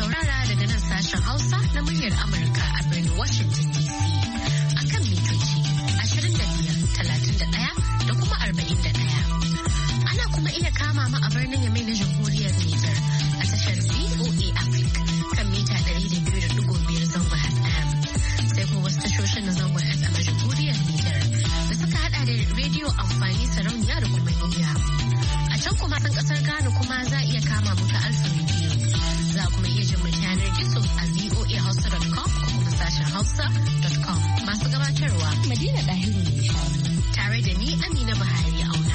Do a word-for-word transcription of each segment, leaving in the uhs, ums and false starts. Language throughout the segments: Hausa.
saurara daga nan sashen Hausa na muryar Amurka a birnin Washington D C a kan mitoci ashirin da biyar, talatin da ɗaya da kuma arba'in da ɗaya. Ana kuma iya kama mu a birnin Yamai na Jamhuriyar Nijar a tashar V O A Africa kan mita ɗari da biyu da ɗigo biyar zangon F M. Sai kuma wasu tashoshin na zangon F M a Jamhuriyar Nijar da suka hada da rediyo amfani sarauniya da kuma niyya. A can kuma ɗan ƙasar Ghana kuma za a iya kama mu ta Alfa Radio. Za kuma iya jin mu yanar gizo a v o a hausa dot com ko kuma sashen hausa dot com. Masu gabatarwa Madina Dahiru ne tare da ni Amina Buhari Auna.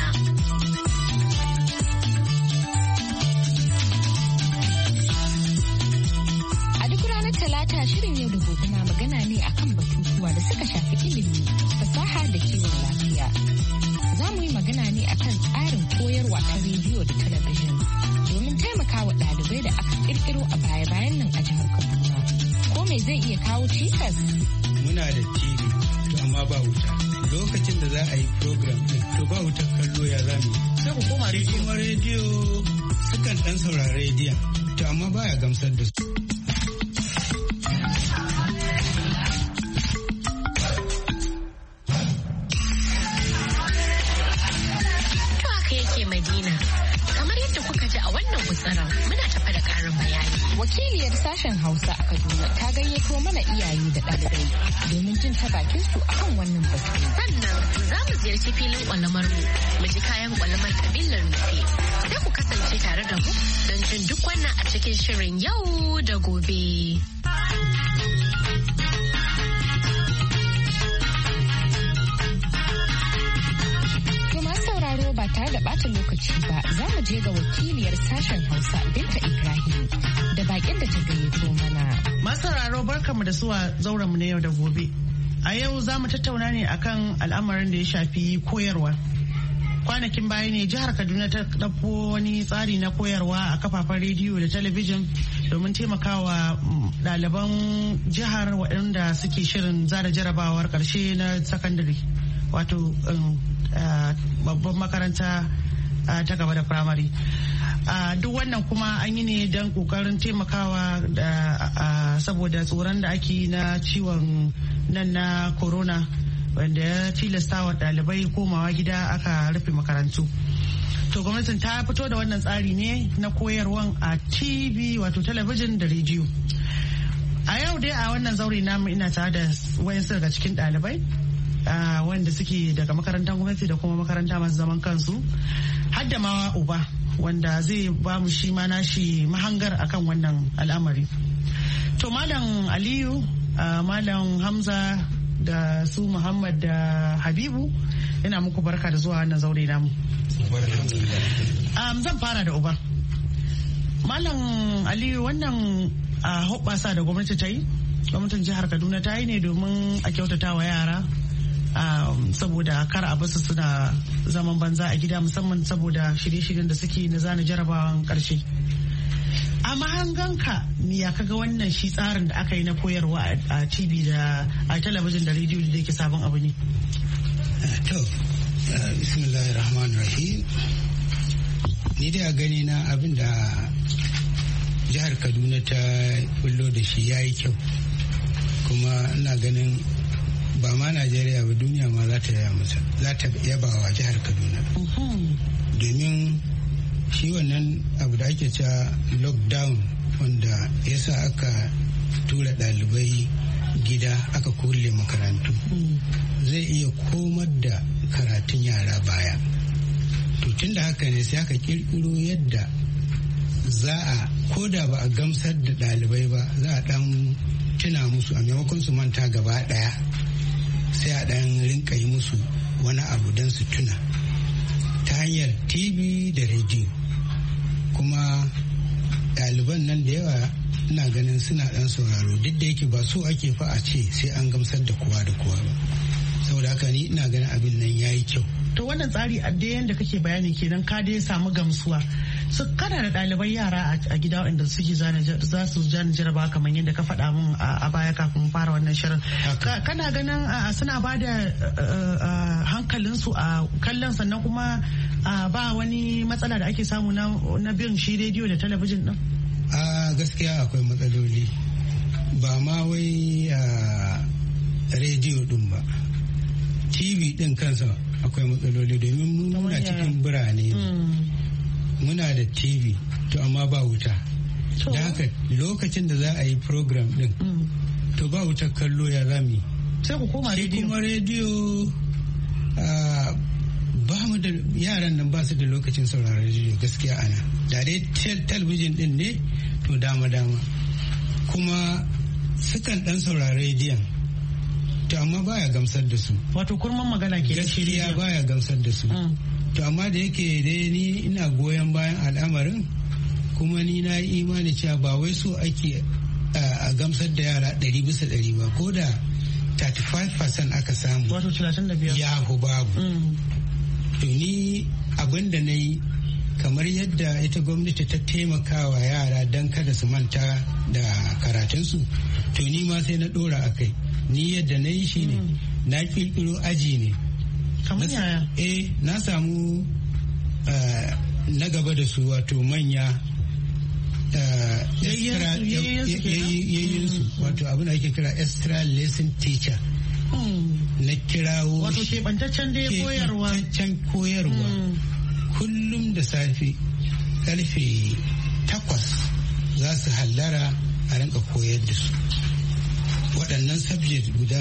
A duk ranar Talata shirin yau da gobe na magana ne akan batutuwa da suka shafi ilimi, fasaha da kiwon lafiya. Za mu yi magana ne akan tsarin koyarwa ta rediyo da talabijin domin taimakawa ɗalibai da aka kirkiro a baya-bayan nan a jihar Kaduna. Ko me zai iya kawo cikas? Muna da T V, to amma ba wuta. Lokacin da za a yi program ɗin, to ba wutar kallo ya zami. Sai ku koma rediyo. Kuma rediyo sukan ɗan saurari rediyon, to amma baya gamsar da su. Muna tafa da ƙarin bayani. Wakiliyar sashen Hausa a Kaduna ta gayyato mana iyaye da ɗalibai domin jin ta bakin su akan wannan batu. Sannan za mu ziyarci filin ƙwalamar mu mu ji kayan ƙwalamar kabilar nufe. Sai ku kasance tare da mu don jin duk wannan a cikin shirin yau da gobe. Ba tare da bata lokaci ba za mu je ga wakiliyar sashen Hausa Binta Ibrahim da bakin da ta gayyato mana. Masararo barkamu da zuwa zauren mu na yau da gobe. A yau za mu tattauna ne akan al'amarin da ya shafi koyarwa. Kwanakin baya ne jihar Kaduna ta ɗauko wani tsari na koyarwa a kafafen rediyo da talabijin domin taimakawa ɗaliban jihar waɗanda suke shirin zara jarabawar ƙarshe na sakandare. Wato babban makaranta ta gaba da firamare. Duk wannan kuma an yi ne don kokarin taimakawa da saboda tsoron da ake na ciwon nan na corona wanda ya tilasta wa ɗalibai komawa gida aka rufe makarantu. To gwamnatin ta fito da wannan tsari ne na koyarwan a T V wato talabijin da rediyo. A yau dai a wannan zaure namu ina tare da wayansu daga cikin ɗalibai Uh, wanda suke daga makarantar gwamnati da kuma makaranta masu zaman kansu har da ma uba wanda zai ba mu shi ma nashi mahangar akan wannan al'amari. To malam Aliyu, uh, malam Hamza da su Muhammad da Habibu ina muku barka da zuwa wannan zaure namu. Um, zan fara da uba. Malam Aliyu, wannan uh, hoɓɓasa da gwamnati ta yi, gwamnatin jihar Kaduna ta yi ne domin a kyautata wa yara. Um, saboda kar a basu suna zaman banza a gida musamman saboda shirye-shiryen da suke na zana jarabawan karshe. A mahanganka ya kaga wannan shi tsarin da aka yi na koyarwa a T V da a talabijin da rediyo da yake sabon abu ne? To, bismillahir rahmanir rahim. Ni dai a gani na abin da jihar Kaduna ta bullo da shi ya yi kyau, kuma ina ganin ba ma Najeriya ba duniya ma za ta yaba masa, za ta yaba wa jihar Kaduna. Domin shi wannan abu da ake cewa lockdown wanda ya sa aka tura ɗalibai gida aka kulle makarantu zai iya komar da karatun yara baya. To tun da haka ne sai aka kirkiro yadda za a koda ba a gamsar da ɗalibai ba za a ɗan tuna musu a maimakon su manta gaba ɗaya. Sai a ɗan rinka yi musu wani abu don su tuna ta hanyar T V da rediyo. Kuma ɗaliban nan da yawa ina ganin suna ɗan sauraro duk da yake ba so ake fa a ce sai an gamsar da kowa da kowa ba. Saboda haka ni ina ganin abin nan ya yi kyau. To wannan tsari a da yanda kake bayani kenan ka dai samu gamsuwa. Su kana da ɗalibai yara a gida wanda suke za su zana jaraba kamar yadda ka faɗa min a baya kafin fara wannan shirin. Kana ganin suna ba da hankalinsu a kallon sannan kuma ba wani matsala da ake samu na bin shi rediyo da talabijin din? A gaskiya akwai matsala ba ma wai a rediyo din ba, tv din kansa akwai matsaloli domin muna cikin birane muna da tv to amma ba wuta, da haka lokacin da za a yi program din to ba wutar kallo ya zami sai ku koma rediyo. kuma rediyo ba mu da yaran nan ba su da lokacin sauraron rediyo gaskiya ana da dai talabijin din ne to dama dama kuma sukan dan saurari rediyon to amma baya gamsar da su, wato kurman magana ke gaskiya baya gamsar da su. To amma da yake dai ni ina goyon bayan al'amarin kuma ni na yi imani cewa ba wai so ake a gamsar da yara ɗari bisa ɗari ba, ko da thirty-five percent aka samu wato talatin da biyar ya hu babu. To ni abin da na yi kamar yadda ita gwamnati ta taimakawa yara don kada su manta da karatunsu, to ni ma sai na ɗora a kai. Ni yadda na yi shi ne na ƙirƙiro aji ne. Kamar yaya? Eh, na samu na gaba da su wato manya yayyinsu wato abin da ake kira extra lesson teacher. Na kirawo wato keɓantaccen da koyarwa. Keɓantaccen koyarwa. Kullum da safe karfe takwas za su hallara a rinka koyar da su. Waɗannan subject guda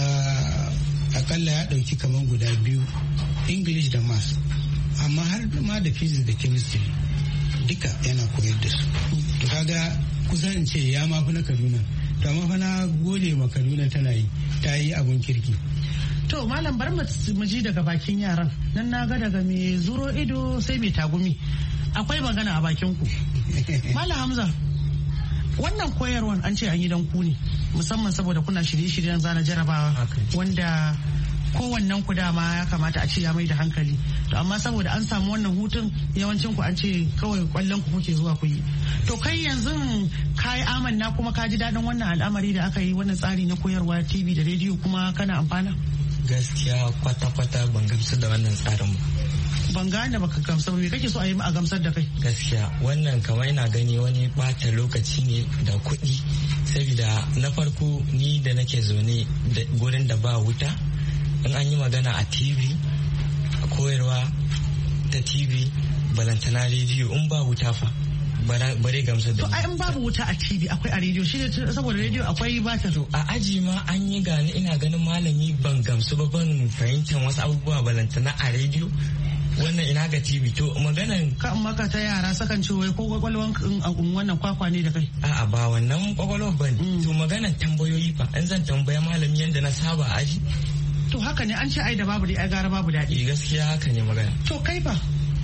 akalla ya ɗauki kamar guda biyu, English da Maths, amma har ma da physics da chemistry duka yana koyar da su. To kaga kusan ce ya mafi na Kaduna, to amma fa na gode ma Kaduna tana yi, ta yi abun kirki. To malam bar mu ji daga bakin yaran nan, na ga daga mai zuro ido sai mai tagumi akwai magana a bakin ku. Malam Hamza, wannan koyarwan an ce an yi dan ku ne musamman saboda kuna shirye-shiryen zana jarabawa wanda kowannen ku dama ya kamata a ce ya mai da hankali, to amma saboda an samu wannan hutun yawancin ku an ce kawai kwallon ku kuke zuwa ku yi. To kai yanzu ka yi amanna kuma ka ji daɗin wannan al'amari da aka yi, wannan tsari na koyarwa tv da rediyo kuma kana amfana? Gaskiya kwata-kwata ban gamsu da wannan tsarin ba. Ban gane baka gamsar, me kake so a yi a gamsar da kai? Gaskiya wannan kamar ina gani wani bata lokaci ne da kuɗi, saboda na farko ni da nake zaune da gurin da ba wuta, in an yi magana a tv a koyarwa ta tv balantana rediyo in ba wuta fa bare gamsar da. To ai in babu wuta a tv akwai a rediyo, shi ne saboda rediyo akwai bata. To a aji ma an yi gani ina ganin malami ban gamsu ba, ban fahimtar wasu abubuwa balantana a rediyo. Wannan ina ga tv. To maganan kan maka ta yara sakan ce wai ko kwakwalwan wannan kwakwa ne da kai. A'a ba wannan kwakwalwan ban. To maganan tambayoyi fa an zan tambaya malami yanda na saba aji. To haka ne an ce ai da babu dai ai gara babu daɗi. Gaskiya haka ne magana. To kai fa?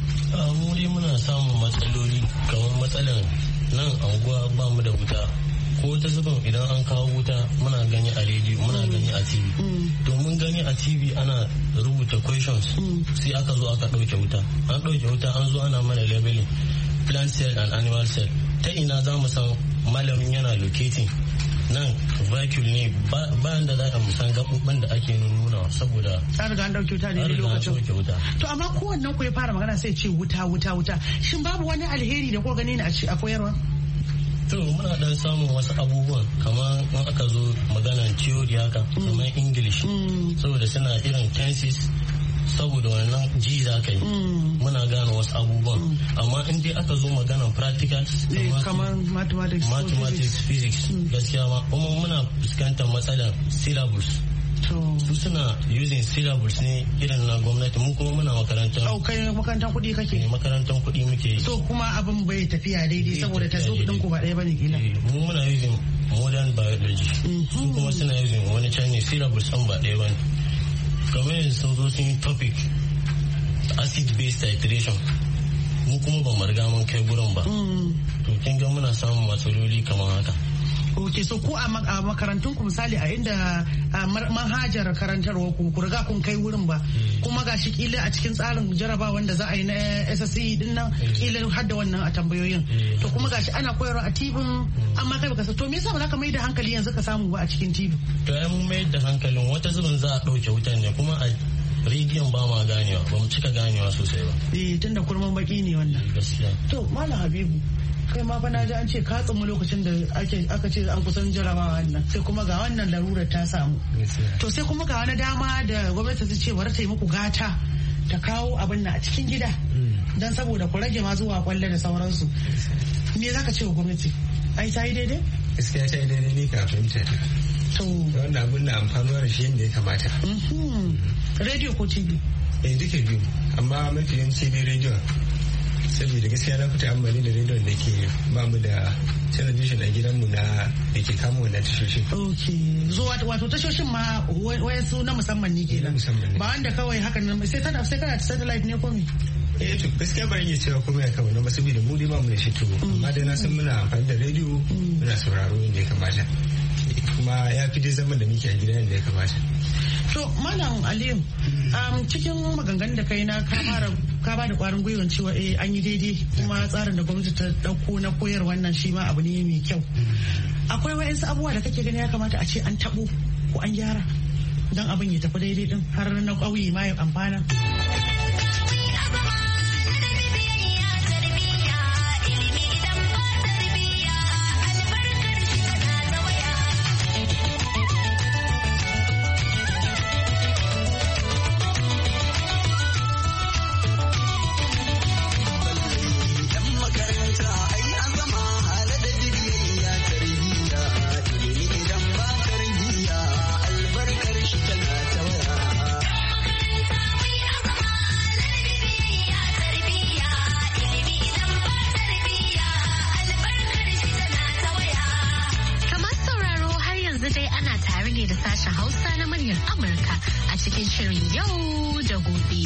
mu dai muna samun matsaloli kamar matsalar nan anguwa ba mu da wuta, ko ta zubin idan an kawo wuta muna gani a rediyo muna gani a tv. To mun gani a tv ana rubuta questions sai aka zo aka ɗauke wuta, an ɗauke wuta an zo ana mana labeling plant cell and animal cell. Ta ina za mu san malamin yana locating nan vacuum ne bayan da za a musan gaɓuɓɓen da ake nuna saboda an riga an ɗauke wuta ne lokacin. To amma kowannen ku ya fara magana sai ce wuta wuta wuta, shin babu wani alheri da ko gani ne a koyarwa? To muna dan samun wasu abubuwan kamar in aka zo maganar theory haka kamar English saboda suna irin tenses, saboda wannan ji za ka yi muna gane wasu abubuwan, amma in dai aka zo maganar practicals kamar mathematics mathematics physics gaskiya ma kuma muna fuskantar matsalar syllabus. Su suna using syllabus ne irin na gwamnati, mu kuma muna makarantar oh kai makarantar kuɗi kake? Makarantar kuɗi muke. So kuma abin bai tafiya daidai saboda ta zo kuɗin ku ba ɗaya bane kila. Mu muna using modern biology, su kuma suna using wani Chinese syllabus ɗin ba ɗaya bane. Kamar yanzu sun zo sun yi topic acid based titration, mu kuma ba mu riga mun kai gurin ba. To kin ga muna samun matsaloli kamar haka. Ok, so ko a makarantun ku misali a inda manhajar karantarwa ku ku riga kun kai wurin ba, kuma ga shi kila a cikin tsarin jarabawa wanda za a yi na S S C din nan kila har da wannan a tambayoyin, to kuma gashi ana koyarwa a tibin amma kai baka san to me yasa ba za ka mai da hankali yanzu ka samu ba a cikin tibin? To ai mun mai da hankalin wata zubin za a ɗauke wutan ne kuma a rediyon ba ma ganewa, ba mu cika ganewa sosai ba. Eh tunda kurman baki ne wannan. Gaskiya. To Malam Habibu, kai ma fa na ji an ce ka tsamu lokacin da aka ce an kusan jarabawa nan sai kuma ga wannan larurar ta samu to sai kuma ga wani dama da gwamnati ta ce bari ta yi muku gata ta kawo abin na a cikin gida dan saboda ku rage ma zuwa kwalle da sauransu me zaka ce wa gwamnati ai ta yi daidai gaskiya ta yi daidai ne ka fahimta ta to wannan abin na amfanuwa da shi yadda ya kamata radio ko tv eh duka biyu amma mafi yawanci dai rediyon saboda gaskiya na fita amfani da rediyon da ke ba mu da talabijin a gidanmu na da ke kama wannan tashoshin. ok zo wato tashoshin ma wayansu na musamman ne kenan ba wanda kawai hakan nan sai kana sai kana satellite ne ko me eh to gaskiya ba iya cewa komai akan wannan ba saboda mu dai ba mu da shi to amma dai na san muna amfani da rediyo muna sauraro yadda ya kamata kuma ya fi dai zaman da muke a gida yadda ya kamata. To Malam Aliyu, um, cikin maganganun da kai na ka ba da kwarin gwiwan cewa eh an yi daidai kuma tsarin da gwamnati ta dauko na koyar wannan shi ma abu ne mai kyau. Akwai wa'insu abubuwa da kake gani ya kamata a ce an tabo ko an gyara don abin ya tafi daidai din har na ƙauye ma ya amfana. Cikin shirin yau da gobe.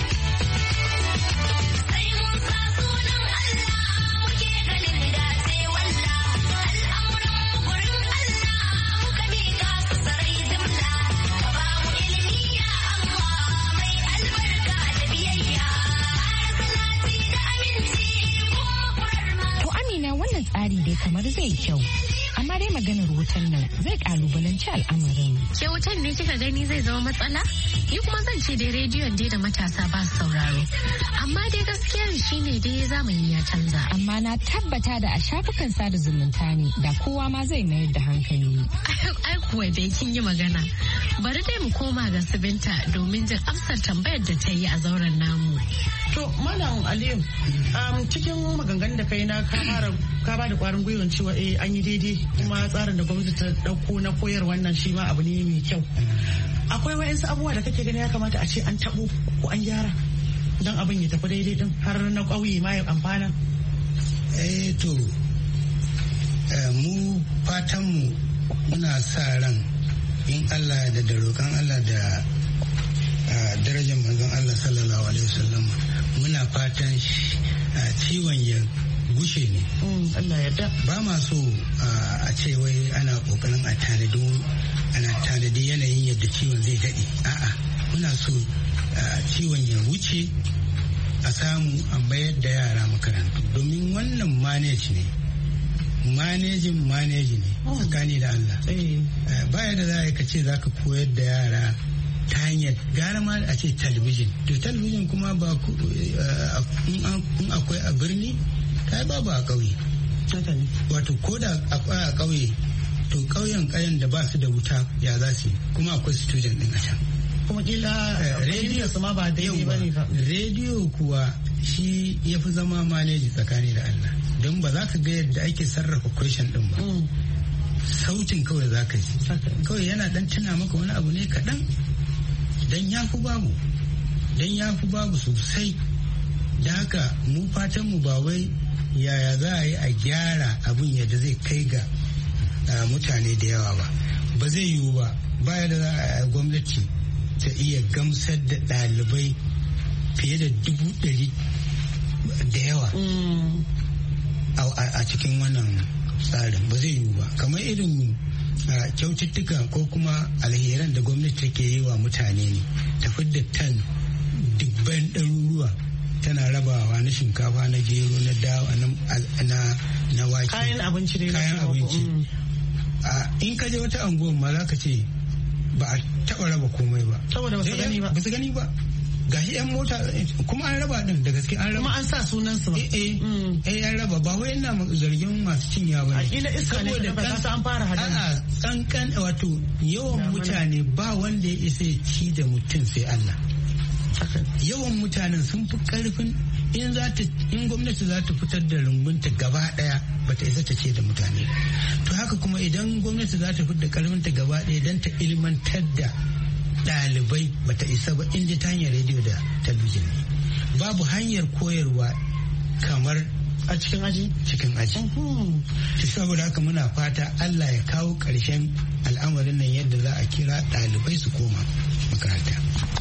To Amina wannan tsari dai kamar zai kyau. Amma dai maganar wutan nan zai kalubalanci al'amarin. Ke wutan ne kika gani zai zama matsala? Ni kuma zan ce dai rediyon dai da matasa ba su sauraro. Amma dai gaskiyar shine dai zamani ya canza. Amma na tabbata da a shafukan sada zumunta ne da kowa ma zai mayar da hankali. Ai kuwa dai kin yi magana. Bari dai mu koma ga Subinta domin jin amsar tambayar da ta yi a zauren namu. To Malam Aliyu, um, cikin maganganun da kai na ka ba da kwarin gwiwan cewa eh an yi daidai kuma tsarin da gwamnati ta dauko na koyar wannan shi ma abu ne mai kyau. Akwai wa'insu abubuwa da kake gani ya kamata a ce an tabo ko an gyara don abin ya tafi daidai din har na ƙauye ma ya amfana. Eh to mu fatan mu muna sa ran in Allah da da roƙon Allah da darajar manzon Allah sallallahu alaihi wasallam muna fatan ciwon ya gushe ne. Allah ya ba ma so a ce wai ana kokarin a tanadi ana tanadi yanayin yadda ciwon zai daɗe. A'a muna so ciwon ya wuce a samu a bayar da yara makarantu domin wannan manage ne manejin maneji ne tsakani da Allah. Baya da za ka ce za ka koyar da yara ta hanyar gara ma a ce talabijin to talabijin kuma ba in akwai a birni ta babu a ƙauye wato ko da akwai a ƙauye to ƙauyen ƙayan da ba su da wuta ya za su kuma akwai student din a can kuma kila rediyo su ma ba daidai ba ne ba rediyo kuwa shi ya fi zama maneji tsakani da Allah don ba za ka ga yadda ake sarrafa question din ba sautin kawai za ka ji kawai yana dan tuna maka wani abu ne kaɗan dan ya fi babu dan ya fi babu sosai da haka mu fatan mu ba wai yaya za a yi a gyara abin yadda zai kai ga mutane da yawa ba ba zai yiwu ba baya da za a gwamnati ta iya gamsar da ɗalibai fiye da dubu ɗari da yawa a cikin wannan tsarin ba zai yiwu ba kamar irin kyaututtuka ko kuma alheran da gwamnati take yi wa mutane ne ta fidda tan dubban ɗaruruwa tana rabawa na shinkafa na gero na dawa na wake kayan abinci ne kayan abinci in ka je wata anguwan ma za ka ce ba a taɓa raba komai ba saboda ba su gani ba ba su gani ba gashi yan mota kuma an raba din da gaske an raba kuma an sa sunan su eh eh eh an raba ba wai ina zargin masu cinya ba a kila iska ne da ba an fara hada a'a kankan wato yawan mutane ba wanda ya isa ya ci da mutum sai Allah yawan mutanen sun fi karfin in za ta in gwamnati za ta fitar da rumbunta gaba daya bata isa ta ce da mutane to haka kuma idan gwamnati za ta fitar da karfinta gaba daya dan ta ilmantar da ɗalibai bata isa ba inda ta hanyar rediyo da talabijin babu hanyar koyarwa kamar a cikin aji cikin aji saboda haka muna fata Allah ya kawo ƙarshen al'amarin nan yadda za a kira ɗalibai su koma makaranta.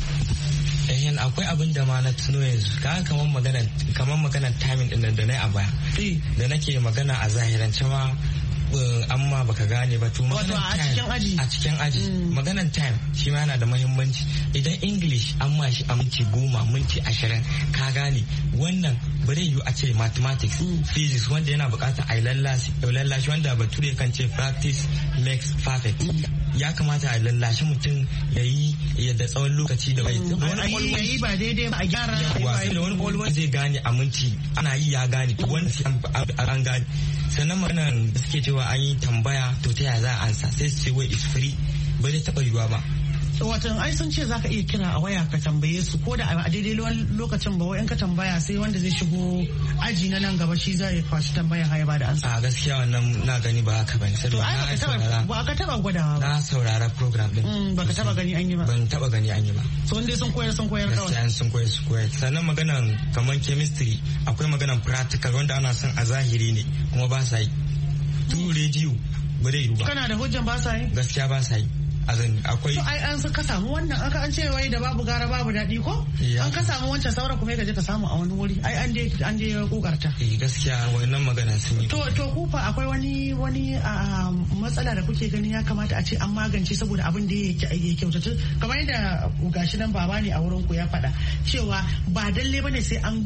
Yan akwai abin da ma na tuno yanzu ka kamar magana kamar magana timing din da na a baya da nake magana a zahirance ma amma baka gane ba to maganar time a cikin aji maganar time shi ma yana da muhimmanci idan English an ma shi a minti goma minti ashirin ka gane wannan bare yiwu a ce mathematics physics wanda yana bukatar a lallashi wanda bature kan ce practice makes perfect ya kamata a lallashi mutum ya yi yadda tsawon lokaci da bai yi ba daidai ba a gyara da wani kwalwar zai gane a minti ana yi ya gane wani an gane sannan maganar da suke cewa an yi tambaya to ta yaya za a ansa sai su ce wai is free ba zai taɓa yiwuwa ba. Watan ai sun ce zaka iya kira a waya ka tambaye su ko da a daidai lokacin ba wai in ka tambaya sai wanda zai shigo aji na nan gaba shi zai kwashi tambayan haya ba da ansa. A gaskiya wannan na gani ba haka bane saboda na saurara ba ka taba gwadawa ba. Na saurara program din. Ba ka taba gani an yi ba. Ban taba gani an yi ba. So wanda sun koyar sun koyar kawai. Gaskiya sun koyar su koyar. Sannan maganan kamar chemistry akwai maganan practical wanda ana son a zahiri ne kuma ba sa yi. Tu rediyo ba zai yi ba. Kana da hujjan ba sa yi? Gaskiya ba sa yi. azan akwai to ai an ka samu wannan aka an ce wai da babu gara babu daɗi ko an ka samu wancan sauran kuma ka je ka samu a wani wuri ai an je an je kokarta eh gaskiya wannan magana sun yi to to ku fa akwai wani wani matsala da kuke gani ya kamata a ce an magance saboda abin da yake kyautatu kamar yadda gashi nan baba ne a wurin ku ya faɗa cewa ba dalle bane sai an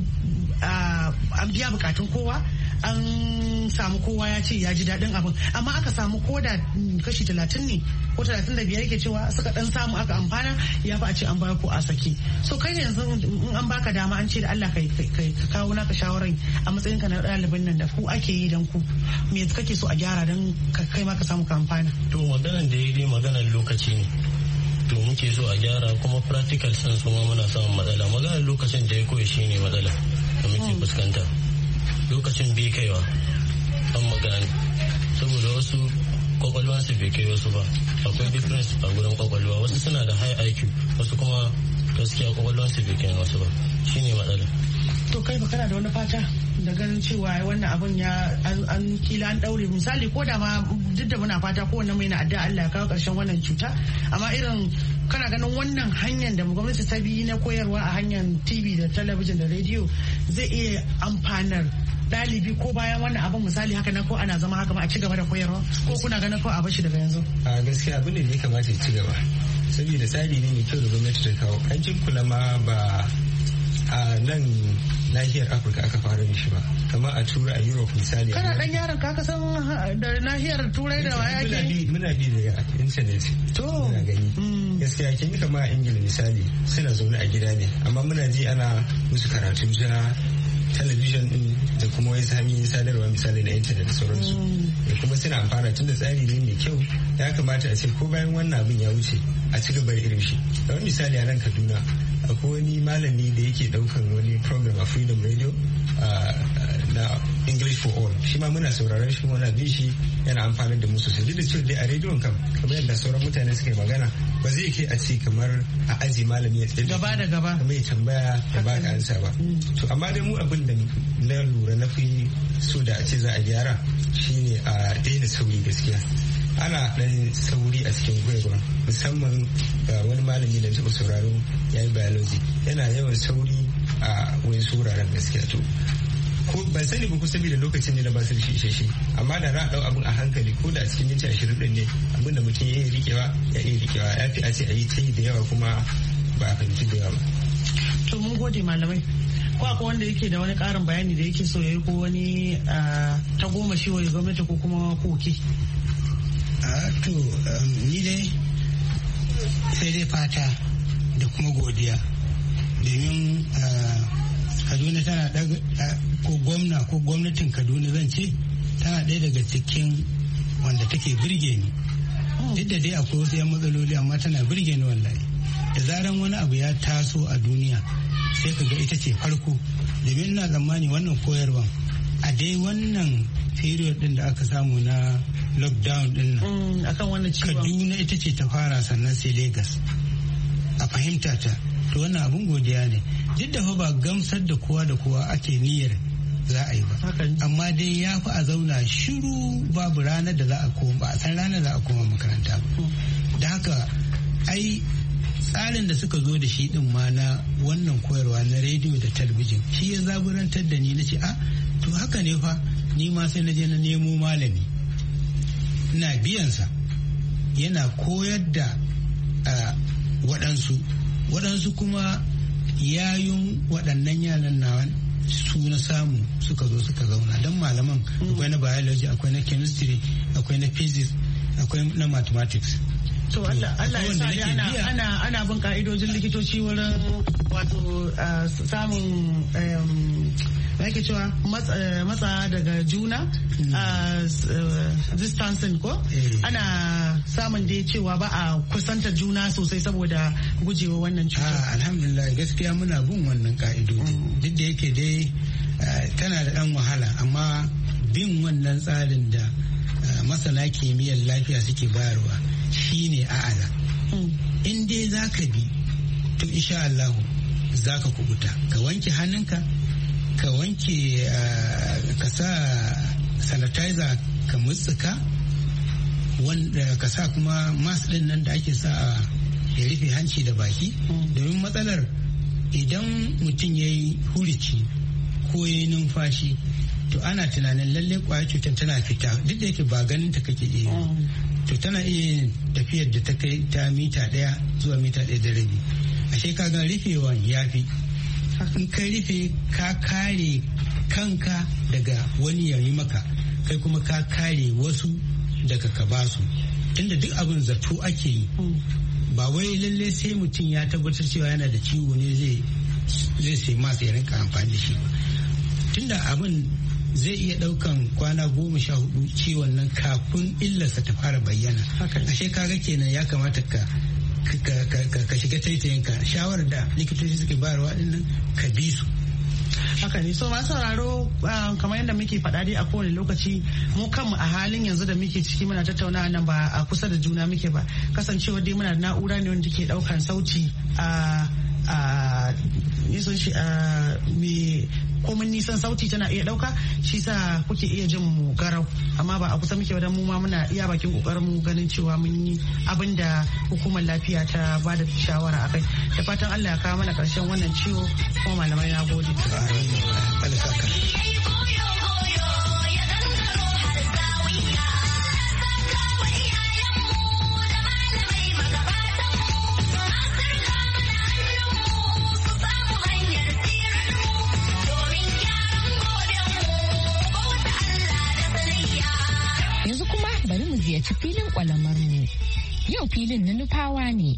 an biya bukatun kowa an samu kowa ya ce ya ji daɗin abin amma aka samu ko da kashi talatin ne ko talatin da biyar yake cewa suka dan samu aka amfana ya fi a ce an ba ku a saki so kai yanzu in an baka dama an ce da Allah kai ka kawo naka shawarar a matsayin ka na ɗalibin nan da ku ake yi dan ku me kake so a gyara dan kai ma ka samu ka amfana to maganar da yayi maganar lokaci ne to muke so a gyara kuma practical sense kuma muna samun matsala maganar lokacin da ya koyi shine matsala da muke fuskanta lokacin bai kaiwa an magana saboda wasu kwakwalwansu bai kai wasu ba akwai difference a gurin kwakwalwa wasu suna da high I Q wasu kuma gaskiya kwakwalwansu bai kai wasu ba shine matsala to kai ba kana da wani fata da ganin cewa wannan abun ya an kila an daure misali ko da ma duk da muna fata ko wannan mai na addu'a Allah ya kawo karshen wannan cuta amma irin kana ganin wannan hanyar da gwamnati ta bi na koyarwa a hanyar T V da talabijin da rediyo zai iya amfanar ɗalibi ko bayan wannan abin misali haka na ko ana zama haka ma a ci gaba da koyarwa ko kuna ganin ko a bashi daga yanzu a gaskiya abin da ya kamata ya ci gaba saboda tsari ne mai kyau da gwamnati ta kawo an kin kula ma ba a nan nahiyar afirka aka fara da shi ba kamar a turai a europe misali kana dan yaron ka ka san da nahiyar turai da waya ke muna bi da internet to muna gani gaskiya kin kama a ingila misali suna zaune a gida ne amma muna ji ana musu karatu ta talabijin din da kuma wai sami sadarwa misali na intanet da sauransu da kuma suna amfana tun da tsari ne mai kyau ya kamata a ce ko bayan wannan abin ya wuce a ci gaba da irin shi da wani misali a nan kaduna akwai wani malami da yake daukan wani program a freedom radio na english for all shi ma muna sauraron shi muna bin shi yana amfanar da mu sosai duk da cewa dai a rediyon kam kamar yadda sauran mutane suka yi magana ba zai kai a ce kamar a aji malami ya tsaye gaba da gaba kamar ya tambaya ya ba ka ansa ba to amma dai mu abin da na lura na fi so da a ce za a gyara shine a daina sauri gaskiya ana dan sauri a cikin koyarwa musamman ga wani malami da taɓa sauraro ya yi biology yana yawan sauri a wani wuraren gaskiya to ko ban sani ba ku saboda lokacin ne na basu shi isheshe amma da na dau abin a hankali ko da a cikin minti ashirin din ne abin da mutum ya yi rikewa ya iya rikewa ya fi a ce a yi ta yi da yawa kuma ba a fahimci da yawa ba. To mun gode malamai. Ko akwai wanda yake da wani karin bayani da yake so ya yi ko wani ta goma shi wa gwamnati ko kuma koke. To ni dai sai dai fata da kuma godiya domin Kaduna tana daga ko gwamna ko gwamnatin Kaduna zan ce tana ɗaya daga cikin wanda take birge ni. Duk da dai akwai wasu 'yan matsaloli amma tana birge ni wallahi. Da zaran wani abu ya taso a duniya sai ka ga ita ce farko. Domin ina tsammani wannan koyarwan a dai wannan period din da aka samu na lockdown din nan. Akan wannan ciwon. Kaduna ita ce ta fara sannan sai Lagos. A fahimta ta. To wannan abun godiya ne. Duk da fa ba gamsar da kowa da kowa ake niyyar za a yi ba. Amma dai ya fi a zauna shiru babu ranar da za a koma ba a san ranar za a koma makaranta ba. Da haka ai tsarin da suka zo da shi din ma na wannan koyarwa na rediyo da talabijin shi ya zaburantar da ni na ce a to haka ne fa ni ma sai na je na nemo malami ina biyansa yana koyar da waɗansu waɗansu kuma yayun waɗannan yaran nawa su na samu suka zo suka zauna don malaman akwai na biology akwai na chemistry akwai na physics akwai na mathematics. To Allah ya sa ana ana ana bin ka'idojin likitoci wurin wato samun yake cewa matsa daga juna distancing ko ana samun dai cewa ba a kusanta juna sosai saboda gujewa wannan cutar. Alhamdulillah gaskiya muna bin wannan ka'idoji duk da yake dai tana da dan wahala amma bin wannan tsarin da masana kimiyyar lafiya suke bayarwa shine a'ala. In dai za ka bi to insha Allah za ka kubuta ka wanke hannunka ka wanke ka sa sanitizer ka mutsuka wanda ka sa kuma mask din nan da ake sa ya rufe hanci da baki domin matsalar idan mutum ya yi hurici ko ya yi numfashi to ana tunanin lalle kwayar cutar tana fita duk da yake ba ganin ta kake iya to tana iya tafiyar da ta kai ta mita daya zuwa mita daya da rabi ashe ka ga rufewan ya fi in ka rufe ka kare kanka daga wani ya yi maka kai kuma ka kare wasu daga ka basu tunda duk abin zato ake yi ba wai lalle sai mutum ya tabbatar cewa yana da ciwo ne zai zai sai masu ya rinka amfani da shi tunda abin zai iya daukan kwana goma sha hudu ciwon nan kafin illarsa ta fara bayyana ashe kaga kenan ya kamata ka ka shiga taitayinka shawarar da likitoci suke bayarwa dinnan ka bi su haka ne so masu sauraro kamar yadda muke faɗa dai a kowane lokaci mu kanmu a halin yanzu da muke ciki muna tattaunawa nan ba a kusa da juna muke ba kasancewa dai muna da na'ura ne wanda ke ɗaukan sauti a a nisan shi a me komin nisan sauti tana iya dauka shi sa kuke iya jin mu garau amma ba a kusa muke wadan mu ma muna iya bakin kokarin mu ganin cewa mun yi abin da hukumar lafiya ta ba da shawara akai da fatan Allah ya kawo mana karshen wannan ciwo kuma malamai na gode. ziyarci filin kwalamar mu. Yau filin na nufawa ne.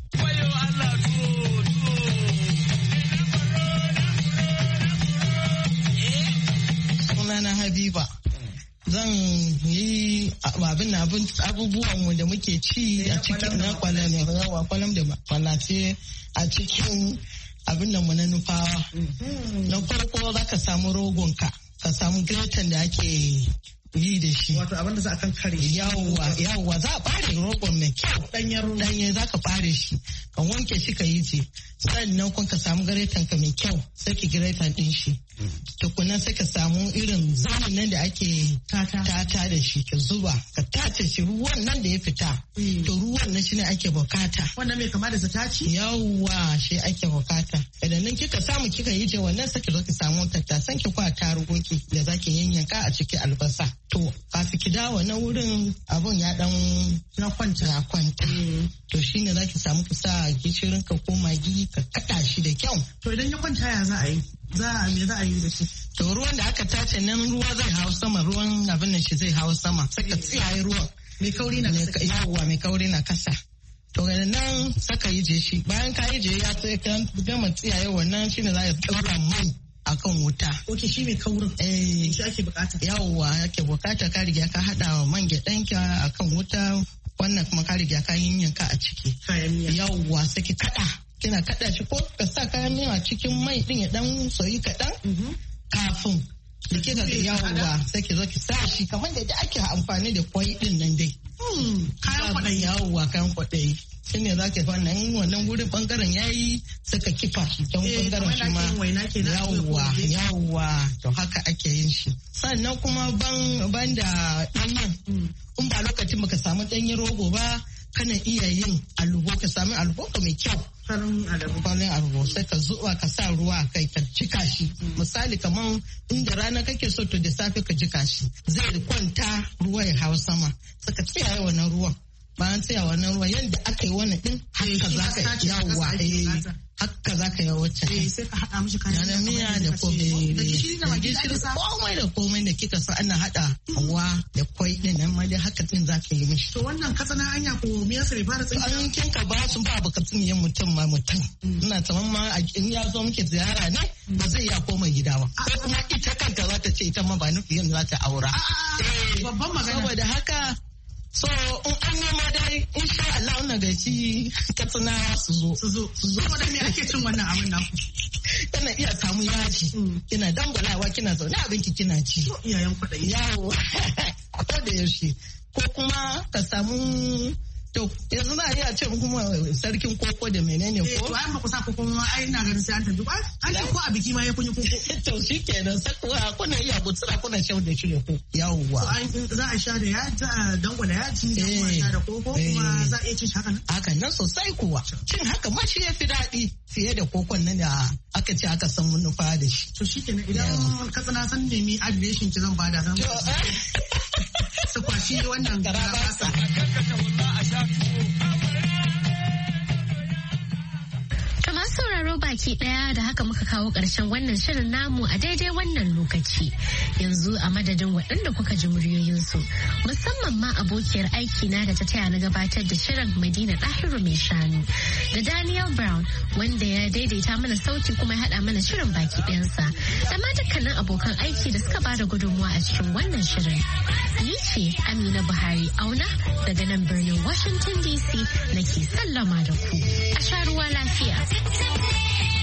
Sunana Habiba. Zan yi abin abin abubuwan mu da muke ci a cikin na kwalam ne yawa kwalam da kwalace a cikin abin da mu na nufawa. Na farko za ka samu rogonka, ka samu gretan da ake yi da shi. Wato abinda za a kan kare. Yawwa, yawwa za a bare rogon mai kyau. Danyen danye za ka bare shi. Ka wanke shi ka yi ce. Sannan kun ka samu garetan ka mai kyau. Sai ki garetan din shi. Tukunan sai ka samu irin zamin nan da ake tata da shi. Ka zuba. Ka tace shi ruwan nan da ya fita. To ruwan nan shi ne ake bukata. Wannan mai kama da sataci? Yawwa shi ake bukata. Idan nan kika samu kika yi je wannan sai ki zo ki samu tattasan ki kwa tarugun ki da zaki yanyanka a ciki albasa. To kafin ki dawo na wurin abun ya dan na kwanta ya kwanta. To shine zaki samu ki sa gishirin ka ko magi ka kada shi da kyau. To idan ya kwanta ya za a yi? Za a me za a yi da shi? To ruwan da aka tace nan ruwa zai hau sama ruwan abin nan shi zai hau sama. Sai ka tsiyaye ruwan. Mai kauri na kasa. Yawwa mai kauri na kasa. to nan saka yi je shi bayan ka yi je ya sai ka gama tsiyaye wannan shine za ka daura mai akan wuta. Ok, shi mai kaurin. Eh. Shi ake bukata. Yawwa ake bukata ka riga ka hada man gyaɗanka akan wuta wannan kuma ka riga ka yanka a ciki. Kayan miya. Yawwa sai ki kada. Kina kada shi ko ka sa kayan miya a cikin mai din ya dan soyi kaɗan. Kafin da ke ga yawwa sai ki zo ki sa shi kamar da ake amfani da kwai din nan dai. Kayan kwaɗayi. Yawwa kayan kwaɗayi. Shi ne za ka yi wannan wannan wurin bangaren ya yi suka kifa shi can bangaren shi ma yawwa yawwa to haka ake yin shi sannan kuma ban ban da ɗanyen in ba lokacin baka samu ɗanyen rogo ba kana iya yin alubo ka sami alubo ka mai kyau farin alubo farin alubo sai ka zuwa ka sa ruwa kai ka jika shi misali kamar inda rana kake so to da safe ka jika shi zai kwanta ruwa ya hau sama sai ka tsiyaye wannan ruwan bayan tsaya wannan ruwa yadda aka yi wannan din haka za ka yawa haka za ka yi wacce sai ka haɗa mishi kayan miya da komai da gishiri komai da komai da kika sa ana haɗa hawa da kwai din nan ma dai haka din za ka yi mishi. To wannan katsina anya ko me yasa bai fara tsinka? An kinka ba su ba baka tsinye mutum ma mutum. Ina tsaman ma in ya zo muke ziyara ne ba zai iya koma gida ba. Ko kuma ita kanta za ta ce ita ma ba nufi yin za ta aura. Babban magana. Saboda haka so in an nema dai insha Allah na gaci katsinawa su zo su zo su zo da me ake cin wannan abin nan kana iya samu yaji kina dangwalawa kina zaune abinki kina ci iyayen kuɗi yawo ko da yaushe ko kuma ka samu to yanzu za a iya ce kuma sarkin koko da menene ko to ai ba ku sa koko ma ai ina ganin sai an tafi ba an ce ko a biki ma ya kunyi koko to shikenan sakuwa kuna iya gutsura kuna shau da shi da ko yawwa to an za a sha da yaji za a dangwala yaji da kuma sha da koko kuma za a iya cin haka nan haka nan sosai kuwa cin haka ma shi yafi daɗi fiye da kokon nan da aka ce aka san manufa da shi to shikenan idan ka tsana san nemi adireshin ki zan bada zan su kwashi wannan garabasa Kamar sauraro baki daya da haka muka kawo ƙarshen wannan shirin namu a daidai wannan lokaci. Yanzu a madadin waɗanda kuka ji muryoyinsu musamman ma abokiyar aiki na da ta taya na gabatar da shirin Madina Dahiru mai shanu da Daniel Brown wanda ya daidaita mana sauti kuma ya haɗa mana shirin baki ɗayansa da ma dukkanin abokan aiki da suka bada gudunmuwa a cikin wannan shirin. Ni ce Amina Buhari Auna daga nan birnin Washington D C nake sallama da ku. A sha ruwa lafiya.